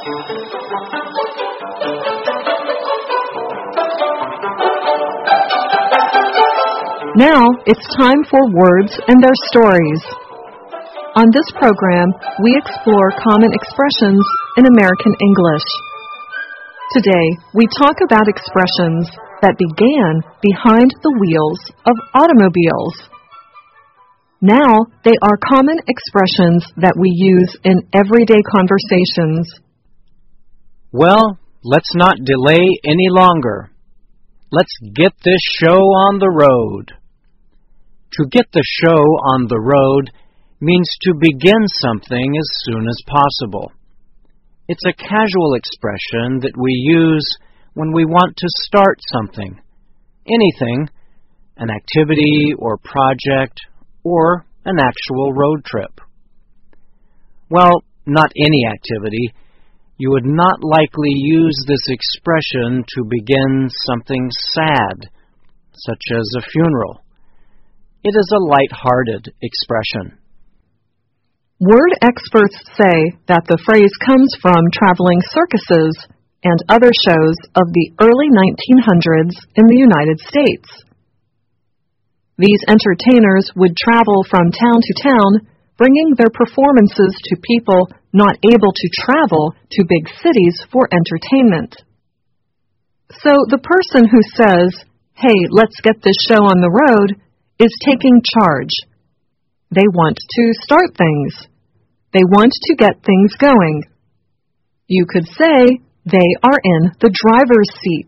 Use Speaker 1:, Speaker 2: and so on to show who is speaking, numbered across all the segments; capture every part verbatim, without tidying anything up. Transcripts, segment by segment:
Speaker 1: Now it's time for Words and Their Stories. On this program, we explore common expressions in American English. Today, we talk about expressions that began behind the wheels of automobiles. Now, they are common expressions that we use in everyday conversations.
Speaker 2: Well, let's not delay any longer. Let's get this show on the road. To get the show on the road means to begin something as soon as possible. It's a casual expression that we use when we want to start something, anything, an activity or project, or an actual road trip. Well, not any activity. You would not likely use this expression to begin something sad, such as a funeral. It is a light-hearted expression.
Speaker 1: Word experts say that the phrase comes from traveling circuses and other shows of the early nineteen hundreds in the United States. These entertainers would travel from town to town, bringing their performances to people not able to travel to big cities for entertainment. So the person who says, "Hey, let's get this show on the road," is taking charge. They want to start things. They want to get things going. You could say they are in the driver's seat.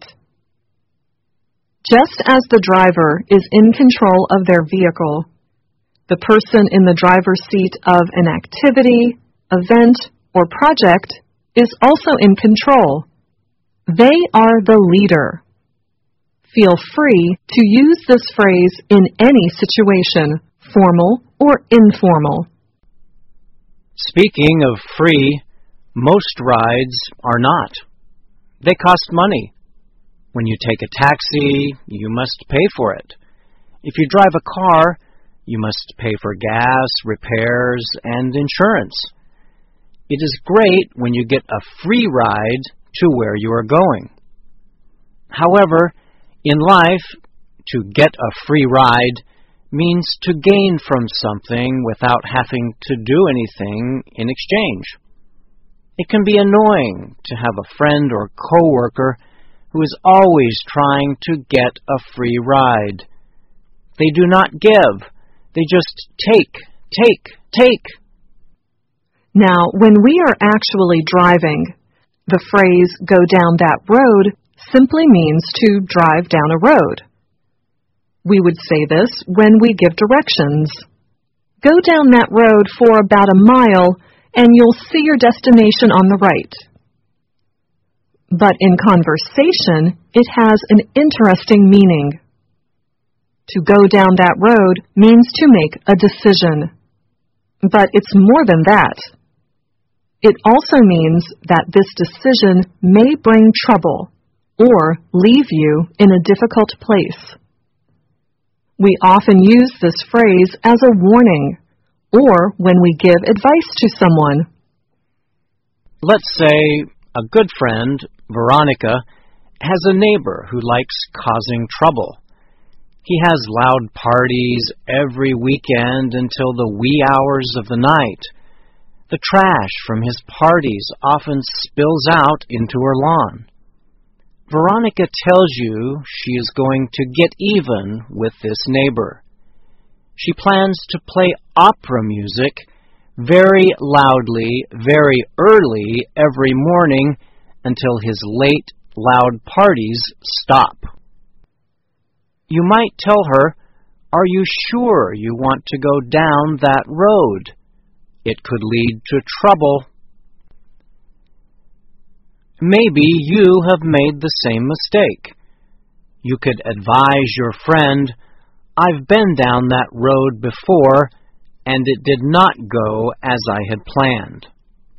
Speaker 1: Just as the driver is in control of their vehicle, the person in the driver's seat of an activity, event, or project is also in control. They are the leader. Feel free to use this phrase in any situation, formal or informal.
Speaker 2: Speaking of free, most rides are not. They cost money. When you take a taxi, you must pay for it. If you drive a car, you must pay for gas, repairs, and insurance. It is great when you get a free ride to where you are going. However, in life, to get a free ride means to gain from something without having to do anything in exchange. It can be annoying to have a friend or coworker who is always trying to get a free ride. They do not give. They just take, take, take.
Speaker 1: Now, when we are actually driving, the phrase "go down that road" simply means to drive down a road. We would say this when we give directions. Go down that road for about a mile and you'll see your destination on the right. But in conversation, it has an interesting meaning. To go down that road means to make a decision. But it's more than that. It also means that this decision may bring trouble or leave you in a difficult place. We often use this phrase as a warning or when we give advice to someone.
Speaker 2: Let's say a good friend, Veronica, has a neighbor who likes causing trouble. He has loud parties every weekend until the wee hours of the night. The trash from his parties often spills out into her lawn. Veronica tells you she is going to get even with this neighbor. She plans to play opera music very loudly, very early every morning until his late, loud parties stop. You might tell her, "Are you sure you want to go down that road? It could lead to trouble." Maybe you have made the same mistake. You could advise your friend, "I've been down that road before, and it did not go as I had planned."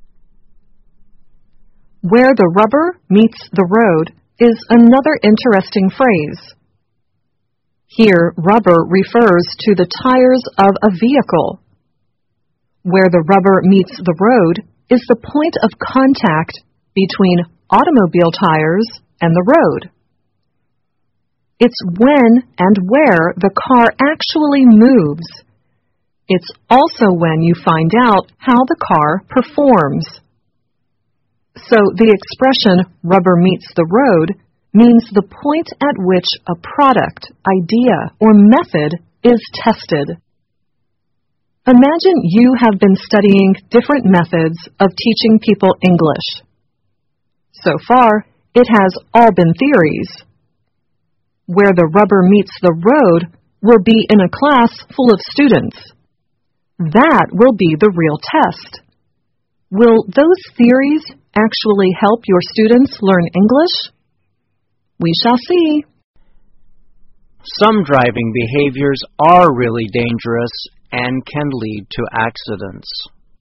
Speaker 1: Where the rubber meets the road is another interesting phrase. Here, rubber refers to the tires of a vehicle. Where the rubber meets the road is the point of contact between automobile tires and the road. It's when and where the car actually moves. It's also when you find out how the car performs. So the expression rubber meets the road means the point at which a product, idea, or method is tested. Imagine you have been studying different methods of teaching people English. So far, it has all been theories. Where the rubber meets the road will be in a class full of students. That will be the real test. Will those theories actually help your students learn English? We shall see.
Speaker 2: Some driving behaviors are really dangerous and can lead to accidents.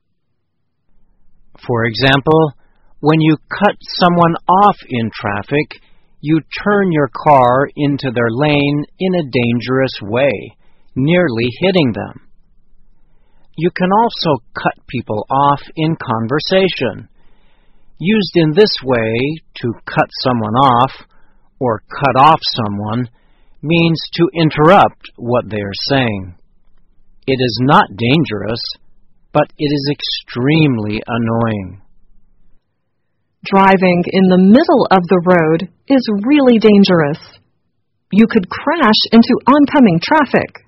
Speaker 2: For example, when you cut someone off in traffic, you turn your car into their lane in a dangerous way, nearly hitting them. You can also cut people off in conversation. Used in this way, to cut someone off or cut off someone means to interrupt what they are saying. It is not dangerous, but it is extremely annoying.
Speaker 1: Driving in the middle of the road is really dangerous. You could crash into oncoming traffic.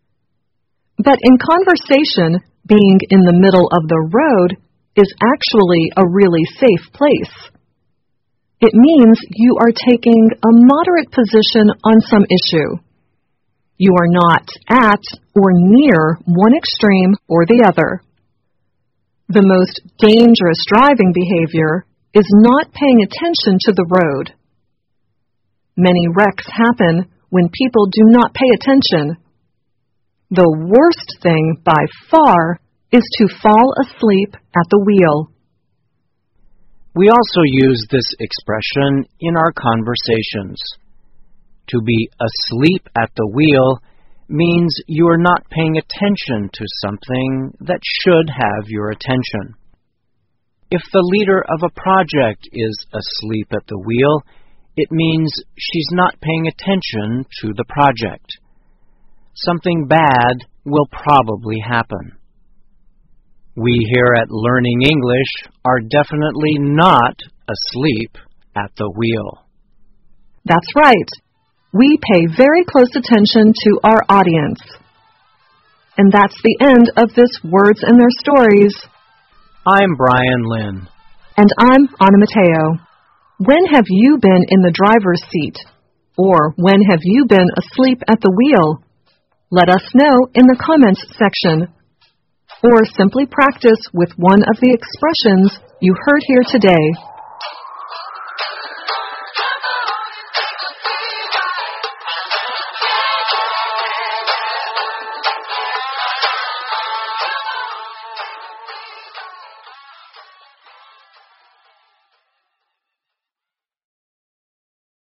Speaker 1: But in conversation, being in the middle of the road is actually a really safe place. It means you are taking a moderate position on some issue. You are not at or near one extreme or the other. The most dangerous driving behavior is not paying attention to the road. Many wrecks happen when people do not pay attention. The worst thing by far is to fall asleep at the wheel.
Speaker 2: We also use this expression in our conversations. To be asleep at the wheel means you are not paying attention to something that should have your attention. If the leader of a project is asleep at the wheel, it means she's not paying attention to the project. Something bad will probably happen. We here at Learning English are definitely not asleep at the wheel.
Speaker 1: That's right. We pay very close attention to our audience. And that's the end of this Words and Their Stories.
Speaker 2: I'm Brian Lynn.
Speaker 1: And I'm Anna Mateo. When have you been in the driver's seat? Or when have you been asleep at the wheel? Let us know in the comments section. Or simply practice with one of the expressions you heard here today.